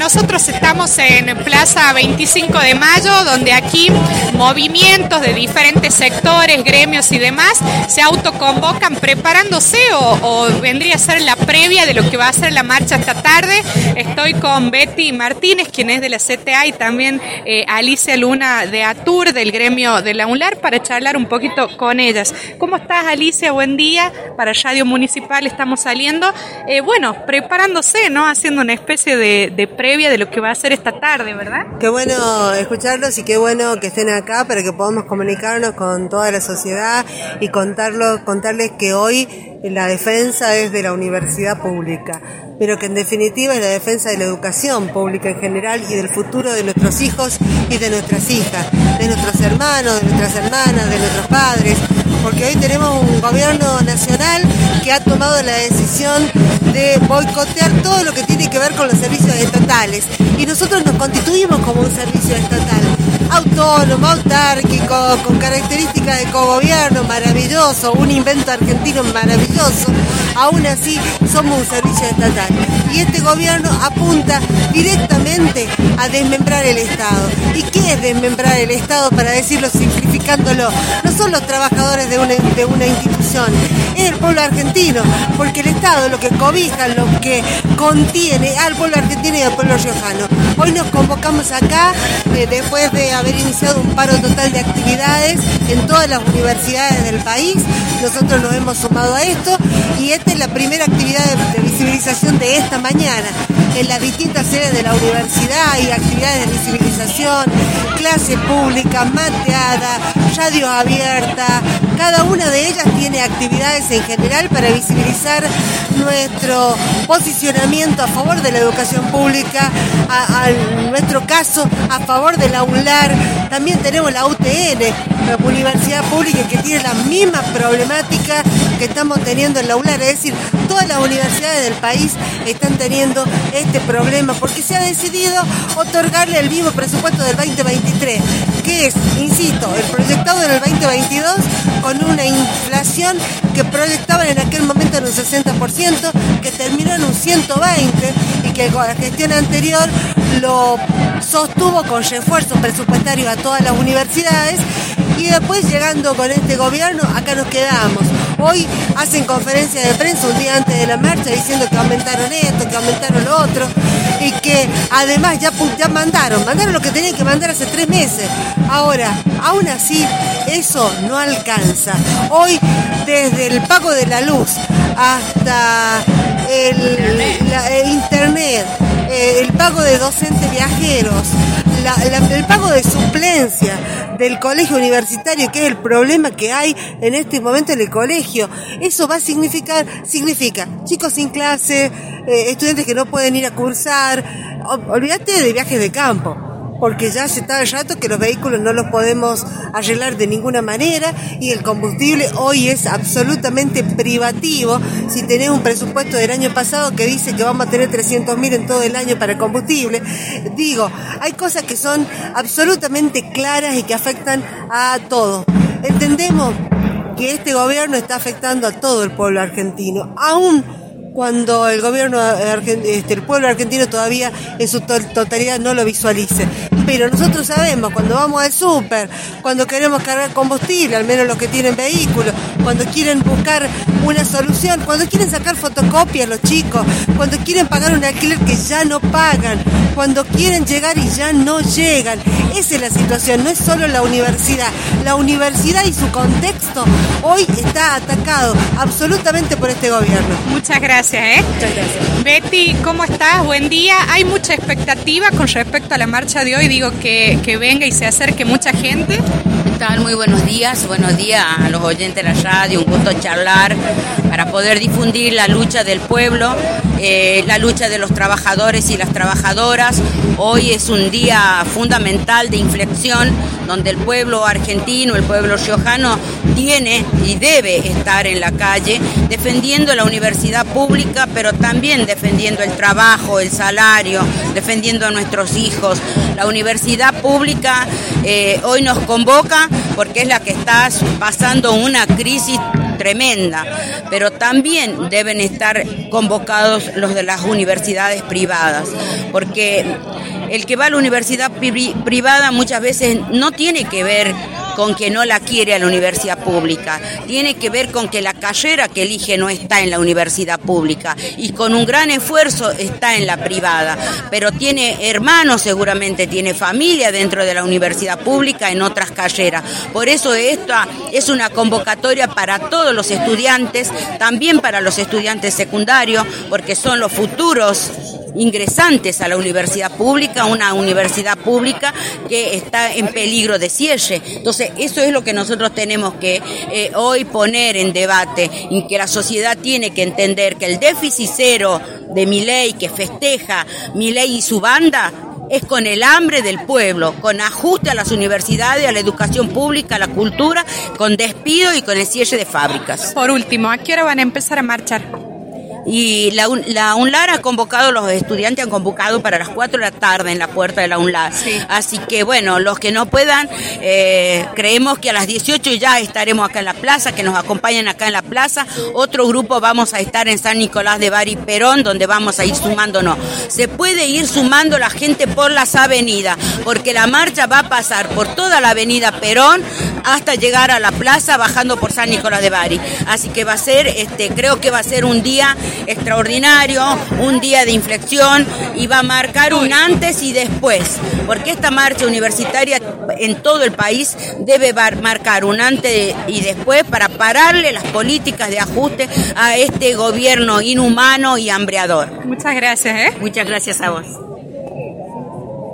nosotros estamos en Plaza 25 de Mayo, donde aquí movimientos de diferentes sectores, gremios y demás se autoconvocan preparándose o vendría a ser la previa de lo que va a ser la marcha esta tarde. Estoy con Betty Martínez, quien es de la CTA, y también Alicia Luna de ATUR, del gremio de la UNLAR, para charlar un poquito con ellas. ¿Cómo estás, Alicia? Buen día. Para Radio Municipal estamos saliendo, preparándose, ¿no? Haciendo una especie de previa de lo que va a ser esta tarde, ¿verdad? Qué bueno escucharlos y qué bueno que estén acá para que podamos comunicarnos con toda la sociedad y contarles que hoy la defensa es de la universidad pública, pero que en definitiva es la defensa de la educación pública en general y del futuro de nuestros hijos y de nuestras hijas, de nuestros hermanos, de nuestras hermanas, de nuestros padres, porque hoy tenemos un gobierno nacional que ha tomado la decisión de boicotear todo lo que tiene que ver con los servicios estatales, y nosotros nos constituimos como un servicio estatal, autónomo, autárquico, con características de cogobierno maravilloso, un invento argentino maravilloso. Aún así somos un servicio estatal, y este gobierno apunta directamente a desmembrar el Estado. ¿Y qué es desmembrar el Estado? Para decirlo simplificándolo, no son los trabajadores de una institución, es el pueblo argentino, porque el Estado lo que cobija, lo que contiene al pueblo argentino y al pueblo riojano. Hoy nos convocamos acá después de haber iniciado un paro total de actividades en todas las universidades del país. Nosotros nos hemos sumado a esto, y esta es la primera actividad de visibilización de esta mañana. En las distintas sedes de la universidad hay actividades de visibilización, clase pública, mateada, radio abierta. Cada una de ellas tiene actividades en general para visibilizar nuestro posicionamiento a favor de la educación pública, en nuestro caso a favor de la UNLAR. También tenemos la UTN, la Universidad Pública, que tiene la misma problemática que estamos teniendo en la UNLAR, es decir, todas las universidades del país están teniendo este problema porque se ha decidido otorgarle el mismo presupuesto del 2023, que es, insisto, el proyectado del 2022 con una inflación que proyectaban en aquel momento en un 60%, que terminó en un 120%, y que la gestión anterior lo sostuvo con refuerzos presupuestarios a todas las universidades, y después, llegando con este gobierno, acá nos quedamos. Hoy hacen conferencia de prensa un día antes de la marcha diciendo que aumentaron esto, que aumentaron lo otro, y que además ya mandaron lo que tenían que mandar hace 3 meses. Ahora, aún así, eso no alcanza. Hoy, desde el pago de la luz hasta el internet, el pago de docentes viajeros, el pago de suplencia del colegio universitario, que es el problema que hay en este momento en el colegio, eso va a significa chicos sin clase, estudiantes que no pueden ir a cursar. Olvídate de viajes de campo, porque ya hace tal rato que los vehículos no los podemos arreglar de ninguna manera, y el combustible hoy es absolutamente privativo. Si tenés un presupuesto del año pasado que dice que vamos a tener 300.000 en todo el año para combustible, hay cosas que son absolutamente claras y que afectan a todos. Entendemos que este gobierno está afectando a todo el pueblo argentino, aún cuando el pueblo argentino todavía en su totalidad no lo visualice. Pero nosotros sabemos, cuando vamos al súper, cuando queremos cargar combustible, al menos los que tienen vehículos, cuando quieren buscar una solución, cuando quieren sacar fotocopias los chicos, cuando quieren pagar un alquiler que ya no pagan, cuando quieren llegar y ya no llegan. Esa es la situación, no es solo la universidad. La universidad y su contexto hoy está atacado absolutamente por este gobierno. Muchas gracias. Muchas gracias. Betty, ¿cómo estás? Buen día. Hay mucha expectativa con respecto a la marcha de hoy. Digo que venga y se acerque mucha gente. ¿Qué tal? Muy buenos días a los oyentes de la radio. Un gusto charlar para poder difundir la lucha del pueblo, la lucha de los trabajadores y las trabajadoras. Hoy es un día fundamental de inflexión, donde el pueblo argentino, el pueblo riojano tiene y debe estar en la calle defendiendo la universidad pública, pero también defendiendo el trabajo, el salario, defendiendo a nuestros hijos. La universidad pública hoy nos convoca porque es la que está pasando una crisis tremenda, pero también deben estar convocados los de las universidades privadas, porque el que va a la universidad privada muchas veces no tiene que ver con que no la quiere a la universidad pública, tiene que ver con que la carrera que elige no está en la universidad pública y con un gran esfuerzo está en la privada, pero tiene hermanos seguramente, tiene familia dentro de la universidad pública en otras carreras. Por eso esta es una convocatoria para todos los estudiantes, también para los estudiantes secundarios, porque son los futuros ingresantes a la universidad pública, una universidad pública que está en peligro de cierre. Entonces, eso es lo que nosotros tenemos que hoy poner en debate, y que la sociedad tiene que entender que el déficit cero de Milei, que festeja Milei y su banda, es con el hambre del pueblo, con ajuste a las universidades, a la educación pública, a la cultura, con despido y con el cierre de fábricas. Por último, ¿a qué hora van a empezar a marchar? Y la UNLAR ha convocado, los estudiantes han convocado para las 4 de la tarde en la puerta de la UNLAR. Sí. Así que bueno, los que no puedan, creemos que a las 18 ya estaremos acá en la plaza, que nos acompañen acá en la plaza. Otro grupo vamos a estar en San Nicolás de Bari Perón, donde vamos a ir sumándonos. Se puede ir sumando la gente por las avenidas, porque la marcha va a pasar por toda la avenida Perón hasta llegar a la plaza, bajando por San Nicolás de Bari. Así que va a ser, creo que va a ser un día extraordinario, un día de inflexión, y va a marcar un antes y después, porque esta marcha universitaria en todo el país debe marcar un antes y después para pararle las políticas de ajuste a este gobierno inhumano y hambreador. Muchas gracias. Muchas gracias a vos.